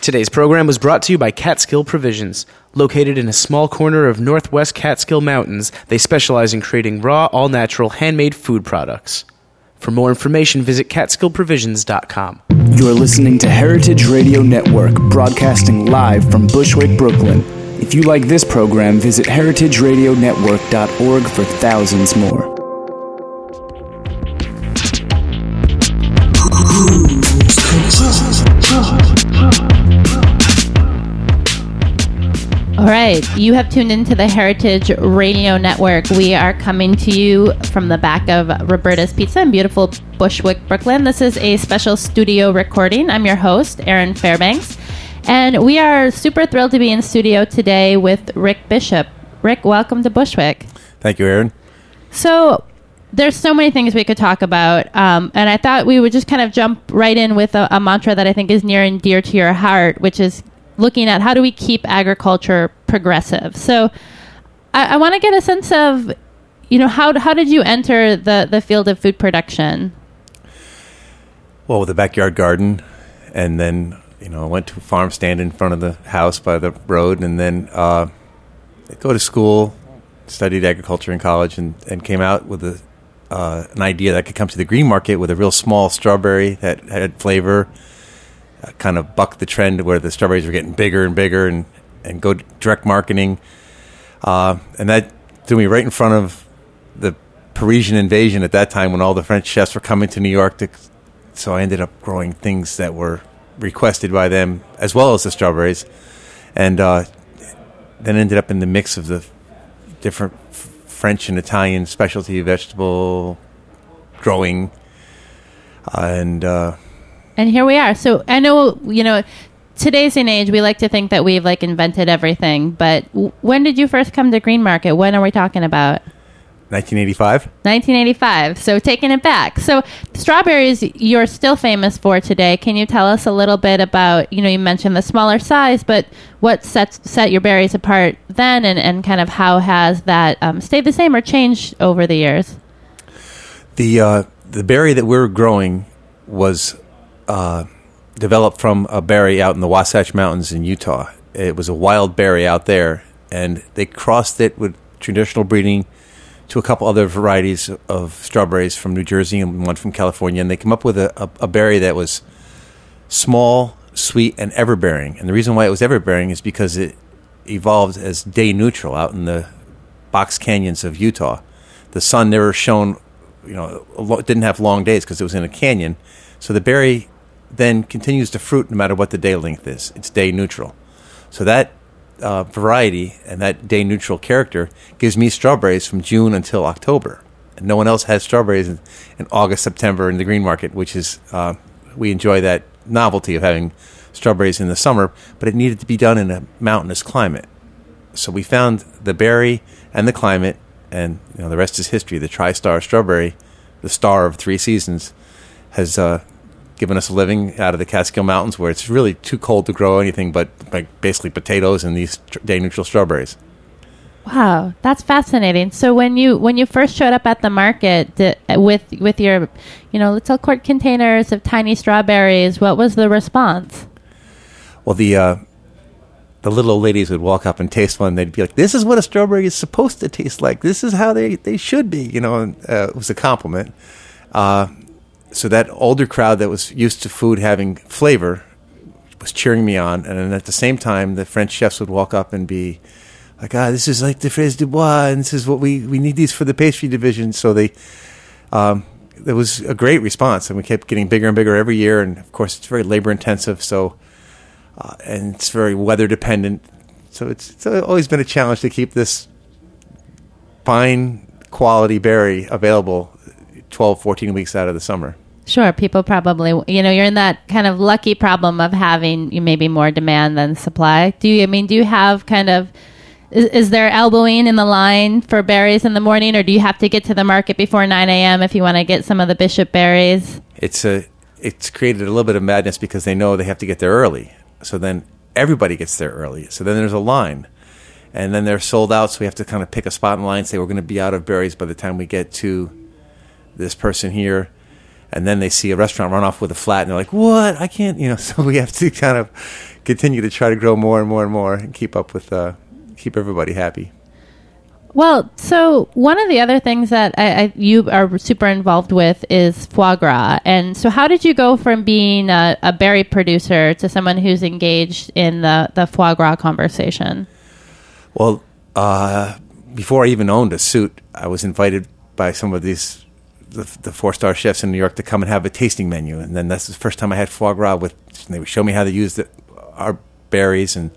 Today's program was brought to you by Catskill Provisions. Located in a small corner of northwest Catskill Mountains, they specialize in creating raw, all-natural, handmade food products. For more information, visit CatskillProvisions.com. You're listening to Heritage Radio Network, broadcasting live from Bushwick, Brooklyn. If you like this program, visit heritageradionetwork.org for thousands more. All right, you have tuned into the Heritage Radio Network. We are coming to you from the back of Roberta's Pizza in beautiful Bushwick, Brooklyn. This is a special studio recording. I'm your host, Erin Fairbanks, and we are super thrilled to be in studio today with Rick Bishop. Rick, welcome to Bushwick. Thank you, Erin. So there's so many things we could talk about, and I thought we would just kind of jump right in with a mantra that I think is near and dear to your heart, which is looking at how do we keep agriculture progressive. So I want to get a sense of, how did you enter the field of food production? Well, with a backyard garden, and then, I went to a farm stand in front of the house by the road, and then go to school, studied agriculture in college, and came out with an idea that I could come to the green market with a real small strawberry that had flavor, kind of buck the trend where the strawberries were getting bigger and bigger, and go direct marketing. And that threw me right in front of the Parisian invasion at that time when all the French chefs were coming to New York. So I ended up growing things that were requested by them, as well as the strawberries. And then ended up in the mix of the different French and Italian specialty vegetable growing. And here we are. So I know, today's in age, we like to think that we've invented everything. But when did you first come to Green Market? When are we talking about? 1985. 1985. So taking it back. So strawberries, you're still famous for today. Can you tell us a little bit about, you mentioned the smaller size, but what set your berries apart then, and kind of how has that stayed the same or changed over the years? The berry that we're growing was developed from a berry out in the Wasatch Mountains in Utah. It was a wild berry out there, and they crossed it with traditional breeding to a couple other varieties of strawberries from New Jersey and one from California, and they came up with a berry that was small, sweet, and everbearing. And the reason why it was everbearing is because it evolved as day neutral out in the box canyons of Utah. The sun never shone, didn't have long days because it was in a canyon. So the berry then continues to fruit no matter what the day length is. It's day neutral. So that variety and that day neutral character gives me strawberries from June until October. And no one else has strawberries in August, September in the green market, which is, we enjoy that novelty of having strawberries in the summer, but it needed to be done in a mountainous climate. So we found the berry and the climate, and the rest is history. The TriStar strawberry, the star of 3 seasons, has given us a living out of the Catskill Mountains, where it's really too cold to grow anything but basically potatoes and these day-neutral strawberries. Wow, that's fascinating. So when you first showed up at the market with your little quart containers of tiny strawberries, what was the response? Well, the little old ladies would walk up and taste one. They'd be like, "This is what a strawberry is supposed to taste like. This is how they should be." And, it was a compliment. So that older crowd that was used to food having flavor was cheering me on. And then at the same time, the French chefs would walk up and be like, this is like the fraise du bois, and this is what we need these for the pastry division. So there was a great response, and we kept getting bigger and bigger every year. And of course, it's very labor intensive. So, and it's very weather dependent. So it's always been a challenge to keep this fine quality berry available 12, 14 weeks out of the summer. Sure. People probably, you're in that kind of lucky problem of having maybe more demand than supply. Do you have kind of, is there elbowing in the line for berries in the morning, or do you have to get to the market before 9 a.m. if you want to get some of the Bishop berries? It's created a little bit of madness because they know they have to get there early. So then everybody gets there early. So then there's a line. And then they're sold out, so we have to kind of pick a spot in line and say we're going to be out of berries by the time we get to this person here. and then they see a restaurant run off with a flat, and they're like, "What? I can't!" So we have to kind of continue to try to grow more and more and more, and keep up with keep everybody happy. Well, so one of the other things that you are super involved with is foie gras. And so how did you go from being a berry producer to someone who's engaged in the foie gras conversation? Well, before I even owned a suit, I was invited by some of the 4-star chefs in New York to come and have a tasting menu. And then that's the first time I had foie gras they would show me how to use our berries. And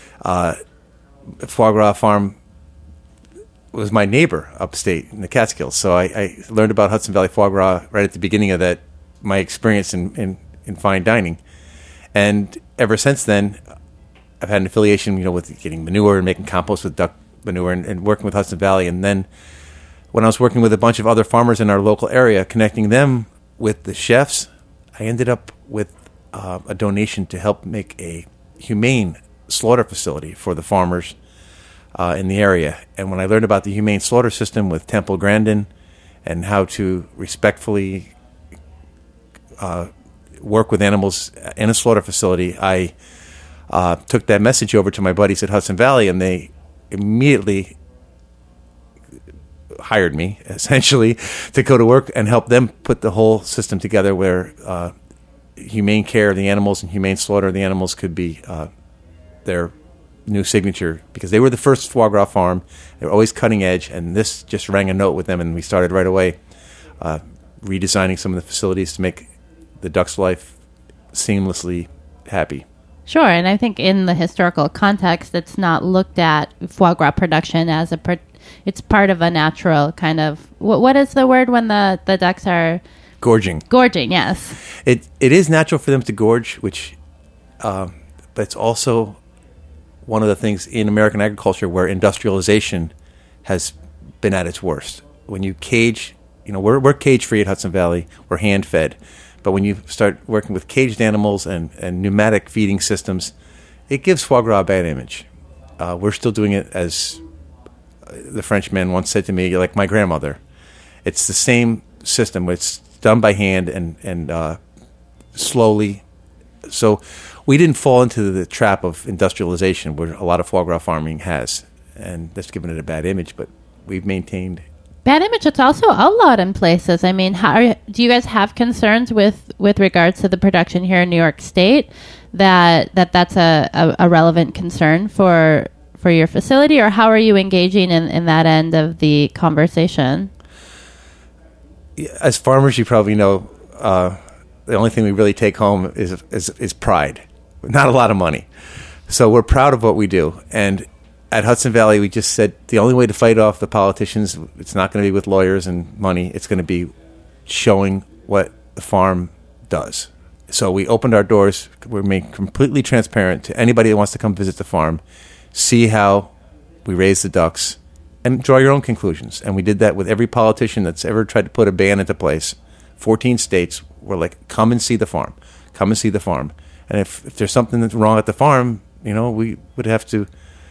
foie gras farm was my neighbor upstate in the Catskills. So I learned about Hudson Valley foie gras right at the beginning of my experience in fine dining. And ever since then, I've had an affiliation, with getting manure and making compost with duck manure and working with Hudson Valley. And then when I was working with a bunch of other farmers in our local area, connecting them with the chefs, I ended up with a donation to help make a humane slaughter facility for the farmers in the area. And when I learned about the humane slaughter system with Temple Grandin and how to respectfully work with animals in a slaughter facility, I took that message over to my buddies at Hudson Valley, and they immediately hired me, essentially, to go to work and help them put the whole system together where humane care of the animals and humane slaughter of the animals could be their new signature, because they were the first foie gras farm. They were always cutting edge, and this just rang a note with them, and we started right away redesigning some of the facilities to make the duck's life seamlessly happy. Sure, and I think in the historical context, it's not looked at foie gras production as it's part of a natural kind of, what is the word when the ducks are... Gorging. Gorging, yes. It is natural for them to gorge, which, but it's also one of the things in American agriculture where industrialization has been at its worst. When you cage, we're cage-free at Hudson Valley, we're hand-fed, but when you start working with caged animals and pneumatic feeding systems, it gives foie gras a bad image. We're still doing it, as the Frenchman once said to me, like my grandmother. It's the same system. It's done by hand and slowly. So we didn't fall into the trap of industrialization where a lot of foie gras farming has, and that's given it a bad image, but we've maintained. Bad image, it's also outlawed in places. I mean, do you guys have concerns with regards to the production here in New York State that's a relevant concern for your facility, or how are you engaging in that end of the conversation? As farmers, you probably know, the only thing we really take home is pride. Not a lot of money. So we're proud of what we do. And at Hudson Valley, we just said the only way to fight off the politicians, it's not going to be with lawyers and money. It's going to be showing what the farm does. So we opened our doors. We're made completely transparent to anybody that wants to come visit the farm, see how we raise the ducks, and draw your own conclusions. And we did that with every politician that's ever tried to put a ban into place. 14 states were like, come and see the farm. Come and see the farm. And if there's something that's wrong at the farm, we would have to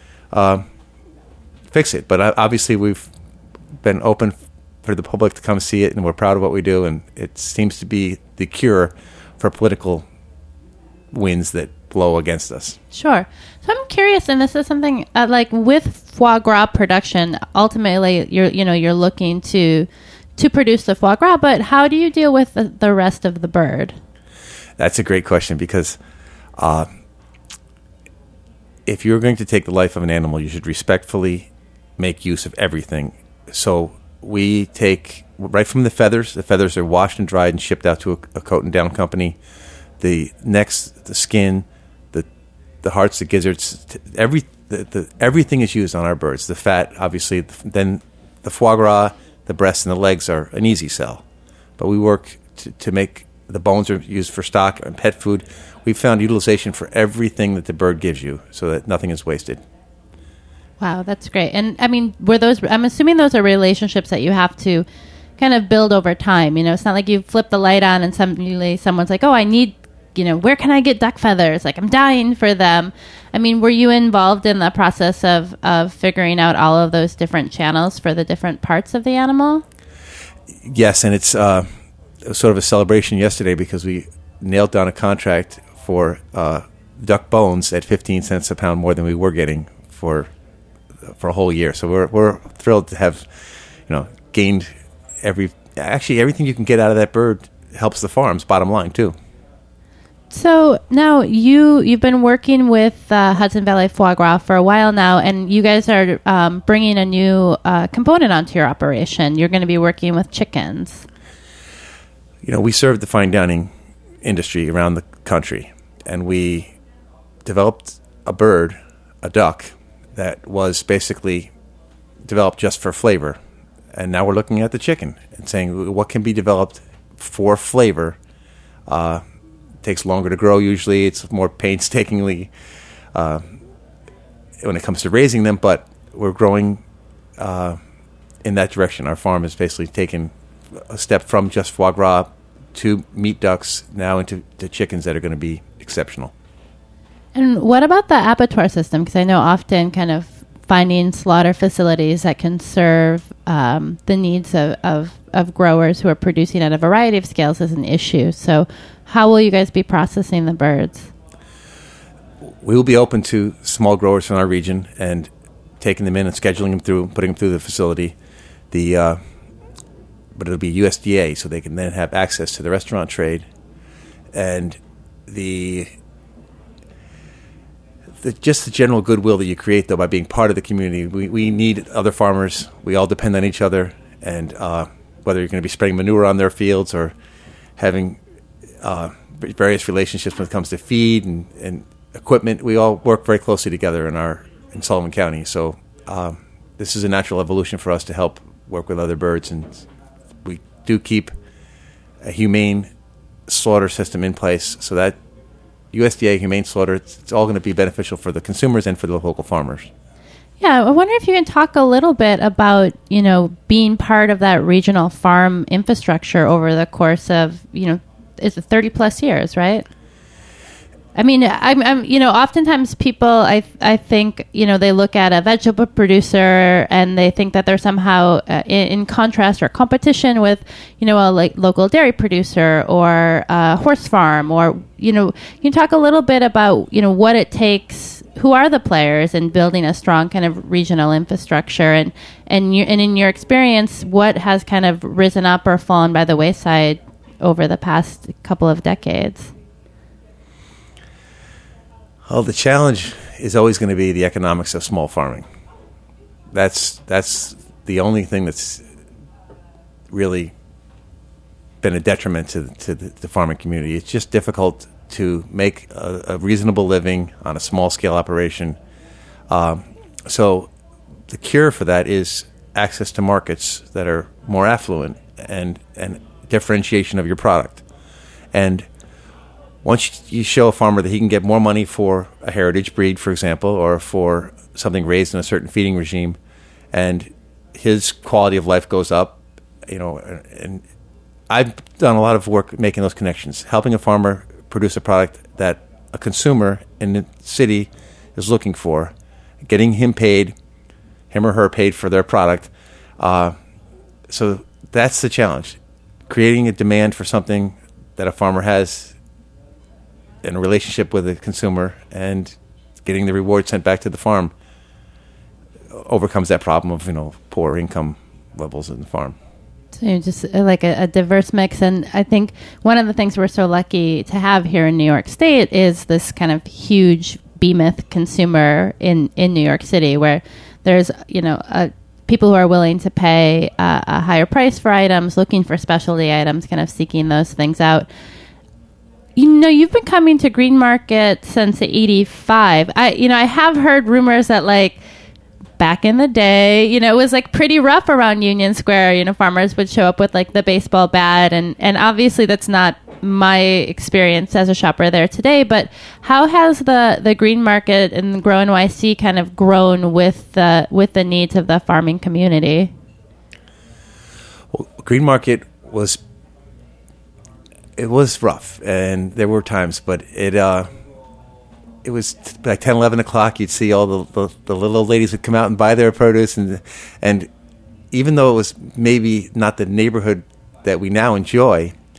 fix it. But obviously we've been open for the public to come see it, and we're proud of what we do. And it seems to be the cure for political winds that blow against us. Sure. So I'm curious, and this is something like with foie gras production, ultimately you're looking to produce the foie gras, but how do you deal with the rest of the bird? That's a great question, because if you're going to take the life of an animal, you should respectfully make use of everything. So we take right from the feathers. The feathers are washed and dried and shipped out to a coat and down company. The necks, the skin, the hearts, the gizzards, everything is used on our birds. The fat, obviously, then the foie gras, the breasts, and the legs are an easy sell. But we work to make the bones are used for stock and pet food. We've found utilization for everything that the bird gives you so that nothing is wasted. Wow, that's great. And I mean, I'm assuming those are relationships that you have to kind of build over time. It's not like you flip the light on and suddenly someone's like, oh, I need, where can I get duck feathers? Like, I'm dying for them. I mean, were you involved in the process of figuring out all of those different channels for the different parts of the animal? Yes, and it's it was sort of a celebration yesterday because we nailed down a contract for duck bones at 15 cents a pound more than we were getting for a whole year. So we're thrilled to have, gained everything you can get out of that bird helps the farm's bottom line too. So now you've been working with Hudson Valley Foie Gras for a while now, and you guys are bringing a new component onto your operation. You're going to be working with chickens. We serve the fine dining industry around the country, and we developed a duck, that was basically developed just for flavor. And now we're looking at the chicken and saying what can be developed for flavor. It takes longer to grow usually. It's more painstakingly when it comes to raising them, but we're growing in that direction. Our farm has basically taken a step from just foie gras to meat ducks now into the chickens that are going to be exceptional. And what about the abattoir system? Because I know often kind of finding slaughter facilities that can serve the needs of growers who are producing at a variety of scales is an issue. So how will you guys be processing the birds? We will be open to small growers from our region and taking them in and scheduling them through, putting them through the facility. But it'll be USDA, so they can then have access to the restaurant trade and just the general goodwill that you create, though, by being part of the community. We need other farmers. We all depend on each other, and whether you're going to be spreading manure on their fields or having various relationships when it comes to feed and equipment, we all work very closely together in Sullivan County. So this is a natural evolution for us to help work with other birds, and we do keep a humane slaughter system in place so that USDA humane slaughter, it's all going to be beneficial for the consumers and for the local farmers. Yeah, I wonder if you can talk a little bit about, being part of that regional farm infrastructure over the course of, it's 30 plus years, right? I mean, I'm oftentimes people, I think, they look at a vegetable producer and they think that they're somehow in contrast or competition with, a local dairy producer or a horse farm, or, you can talk a little bit about, what it takes, who are the players in building a strong kind of regional infrastructure, and in your experience, what has kind of risen up or fallen by the wayside over the past couple of decades? Well, the challenge is always going to be the economics of small farming. That's the only thing that's really been a detriment to the farming community. It's just difficult to make a reasonable living on a small-scale operation. So the cure for that is access to markets that are more affluent and differentiation of your product. And once you show a farmer that he can get more money for a heritage breed, for example, or for something raised in a certain feeding regime, and his quality of life goes up, and I've done a lot of work making those connections, helping a farmer produce a product that a consumer in the city is looking for, getting him or her paid for their product. So that's the challenge, creating a demand for something that a farmer has in a relationship with a consumer and getting the reward sent back to the farm overcomes that problem of, poor income levels in the farm. So just like a diverse mix. And I think one of the things we're so lucky to have here in New York State is this kind of huge behemoth consumer in New York City, where there's, people who are willing to pay a higher price for items, looking for specialty items, kind of seeking those things out. You've been coming to Green Market since '85. I have heard rumors that back in the day, it was pretty rough around Union Square. Farmers would show up with the baseball bat, and obviously that's not my experience as a shopper there today. But how has the Green Market and Grow NYC kind of grown with the needs of the farming community? Well, Green Market was rough, and there were times, but it was like 10, 11 o'clock. You'd see all the little old ladies would come out and buy their produce, and even though it was maybe not the neighborhood that we now enjoy,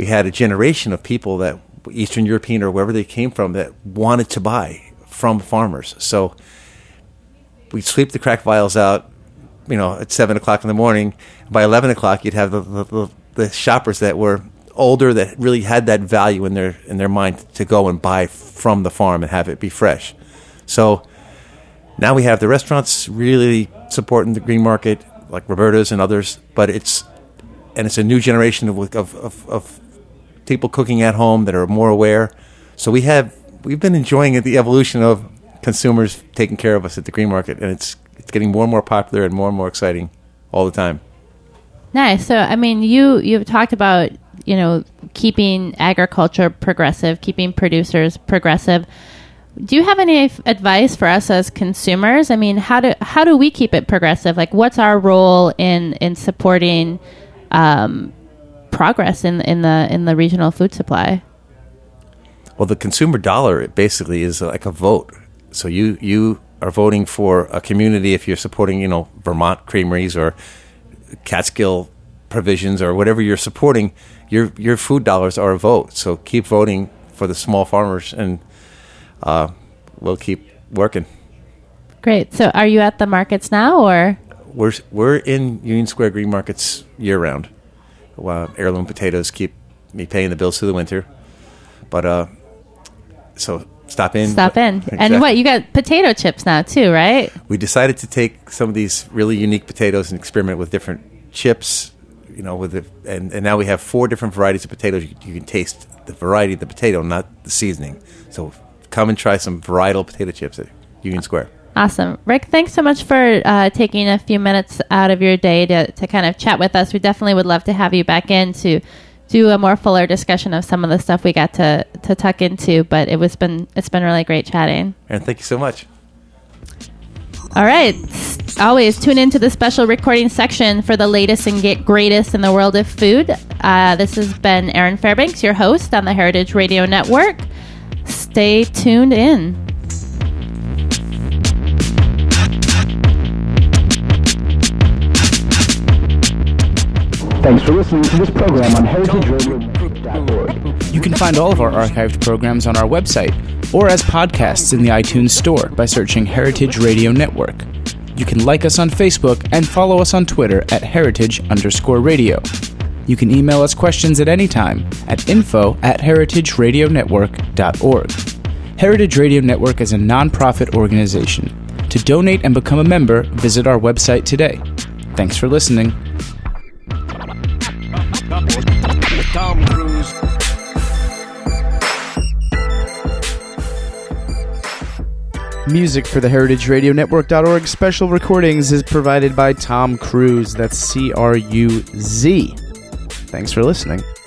we had a generation of people that Eastern European or wherever they came from that wanted to buy from farmers. So we'd sweep the crack vials out, at 7 o'clock in the morning. By 11 o'clock, you'd have the shoppers that were older that really had that value in their mind to go and buy from the farm and have it be fresh. So now we have the restaurants really supporting the green market, like Roberta's and others, but it's a new generation of people cooking at home that are more aware. So we've been enjoying the evolution of consumers taking care of us at the green market, and it's getting more and more popular and more exciting all the time. Nice. So, I mean, you've talked about, keeping agriculture progressive, keeping producers progressive. Do you have any advice for us as consumers? I mean, how do we keep it progressive? Like, what's our role in supporting progress in the regional food supply? Well, the consumer dollar, it basically is like a vote. So you are voting for a community if you're supporting, Vermont creameries or Catskill provisions or whatever you're supporting. Your food dollars are a vote. So keep voting for the small farmers, and we'll keep working. Great. So are you at the markets now, or? We're in Union Square Green Markets year round. Heirloom potatoes keep me paying the bills through the winter. But so stop in. Exactly. And what, you got potato chips now too, right? We decided to take some of these really unique potatoes and experiment with different chips, and now we have 4 different varieties of potatoes. You can taste the variety of the potato, not the seasoning. So come and try some varietal potato chips at Union Square. Awesome. Rick, thanks so much for taking a few minutes out of your day to kind of chat with us. We definitely would love to have you back in to do a more fuller discussion of some of the stuff we got to tuck into, but it's been really great chatting. And thank you so much. All right. Always tune into the special recording section for the latest and greatest in the world of food. This has been Erin Fairbanks, your host on the Heritage Radio Network. Stay tuned in. Thanks for listening to this program on heritageradionetwork.org. You can find all of our archived programs on our website or as podcasts in the iTunes Store by searching Heritage Radio Network. You can like us on Facebook and follow us on Twitter at @heritage_radio. You can email us questions at any time at info@heritageradionetwork.org. Heritage Radio Network is a non-profit organization. To donate and become a member, visit our website today. Thanks for listening. Tom Cruise. Music for the heritageradionetwork.org special recordings is provided by Tom Cruise. That's Cruz. Thanks for listening.